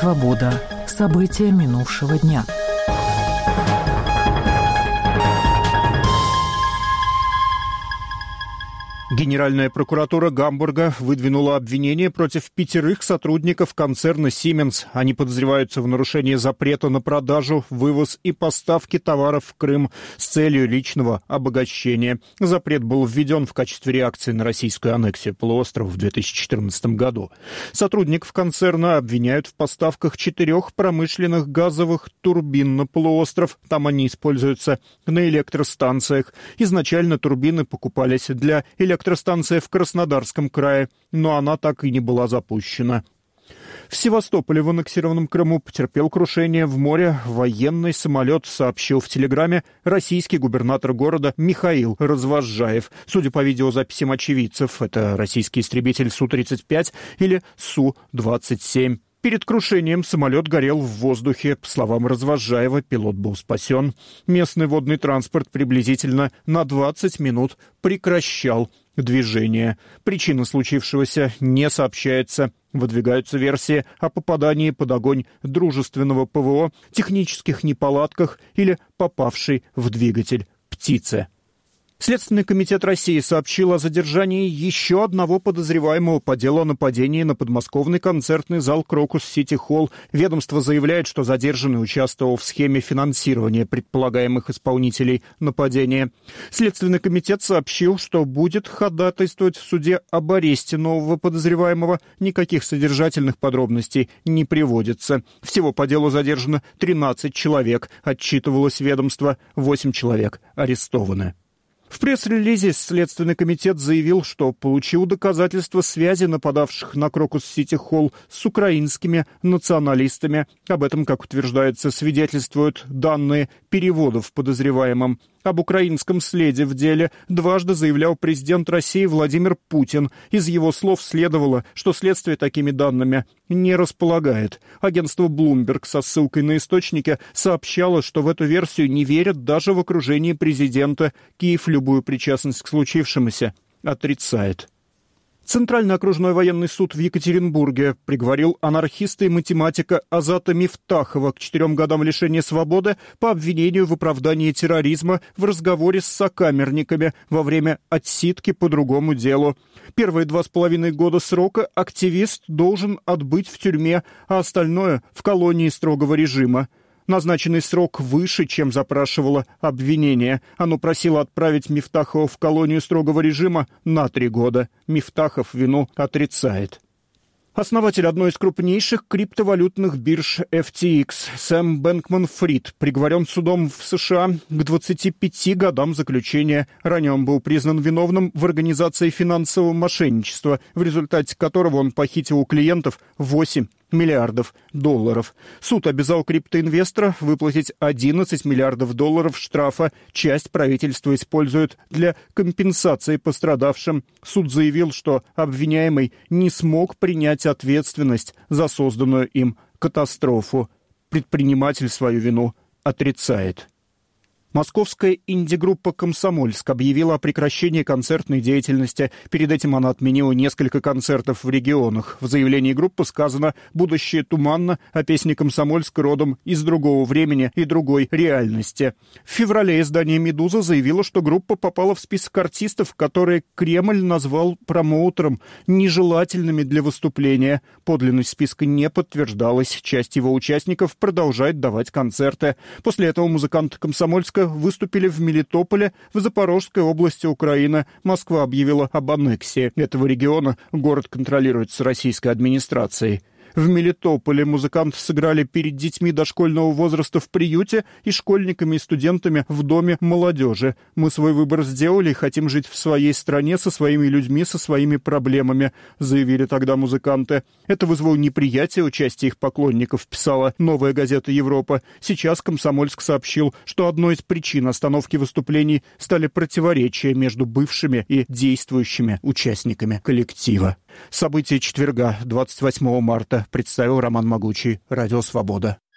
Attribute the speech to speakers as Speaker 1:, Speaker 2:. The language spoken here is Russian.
Speaker 1: Свобода. События минувшего дня.
Speaker 2: Генеральная прокуратура Гамбурга выдвинула обвинение против 5 сотрудников концерна Siemens. Они подозреваются в нарушении запрета на продажу, вывоз и поставки товаров в Крым с целью личного обогащения. Запрет был введен в качестве реакции на российскую аннексию полуострова в 2014 году. Сотрудников концерна обвиняют в поставках 4 промышленных газовых турбин на полуостров. Там они используются на электростанциях. Изначально турбины покупались для электростанции в Краснодарском крае, но она так и не была запущена. В Севастополе в аннексированном Крыму потерпел крушение в море военный самолет, сообщил в Телеграме российский губернатор города Михаил Развозжаев. Судя по видеозаписям очевидцев, это российский истребитель Су-35 или Су-27. Перед крушением самолет горел в воздухе. По словам Развозжаева, пилот был спасен. Местный водный транспорт приблизительно на 20 минут прекращал движение. Причина случившегося не сообщается. Выдвигаются версии о попадании под огонь дружественного ПВО, технических неполадках или попавшей в двигатель птицы. Следственный комитет России сообщил о задержании еще одного подозреваемого по делу о нападении на подмосковный концертный зал «Крокус Сити Холл». Ведомство заявляет, что задержанный участвовал в схеме финансирования предполагаемых исполнителей нападения. Следственный комитет сообщил, что будет ходатайствовать в суде об аресте нового подозреваемого. Никаких содержательных подробностей не приводится. Всего по делу задержано 13 человек, отчитывалось ведомство, 8 человек арестованы. В пресс-релизе Следственный комитет заявил, что получил доказательства связи нападавших на Крокус Сити Холл с украинскими националистами. Об этом, как утверждается, свидетельствуют данные переводов подозреваемым. Об украинском следе в деле дважды заявлял президент России Владимир Путин. Из его слов следовало, что следствие такими данными не располагает. Агентство Bloomberg со ссылкой на источники сообщало, что в эту версию не верят даже в окружении президента. Киев любую причастность к случившемуся отрицает. Центральный окружной военный суд в Екатеринбурге приговорил анархиста и математика Азата Мифтахова к 4 годам лишения свободы по обвинению в оправдании терроризма в разговоре с сокамерниками во время отсидки по другому делу. Первые 2,5 года срока активист должен отбыть в тюрьме, а остальное — в колонии строгого режима. Назначенный срок выше, чем запрашивало обвинение. Оно просило отправить Мифтахова в колонию строгого режима на 3 года. Мифтахов вину отрицает. Основатель одной из крупнейших криптовалютных бирж FTX Сэм Бэнкман-Фрид приговорен судом в США к 25 годам заключения. Ранее он был признан виновным в организации финансового мошенничества, в результате которого он похитил у клиентов 8 миллиардов долларов. Суд обязал криптоинвестора выплатить 11 миллиардов долларов штрафа. Часть правительство использует для компенсации пострадавшим. Суд заявил, что обвиняемый не смог принять ответственность за созданную им катастрофу. Предприниматель свою вину отрицает. Московская инди-группа «Комсомольск» объявила о прекращении концертной деятельности. Перед этим она отменила несколько концертов в регионах. В заявлении группы сказано «Будущее туманно, а песни «Комсомольск» родом из другого времени и другой реальности». В феврале издание «Медуза» заявило, что группа попала в список артистов, которые Кремль назвал промоутером, нежелательными для выступления. Подлинность списка не подтверждалась. Часть его участников продолжает давать концерты. После этого музыканты «Комсомольска» выступили в Мелитополе, в Запорожской области Украины. Москва объявила об аннексии этого региона. Город контролируется российской администрацией. В Мелитополе музыканты сыграли перед детьми дошкольного возраста в приюте и школьниками и студентами в доме молодежи. «Мы свой выбор сделали и хотим жить в своей стране со своими людьми, со своими проблемами», заявили тогда музыканты. Это вызвало неприятие участия их поклонников, писала «Новая газета Европа». Сейчас «Комсомольск» сообщил, что одной из причин остановки выступлений стали противоречия между бывшими и действующими участниками коллектива. События четверга, 28 марта, представил Роман Могучий, Радио Свобода.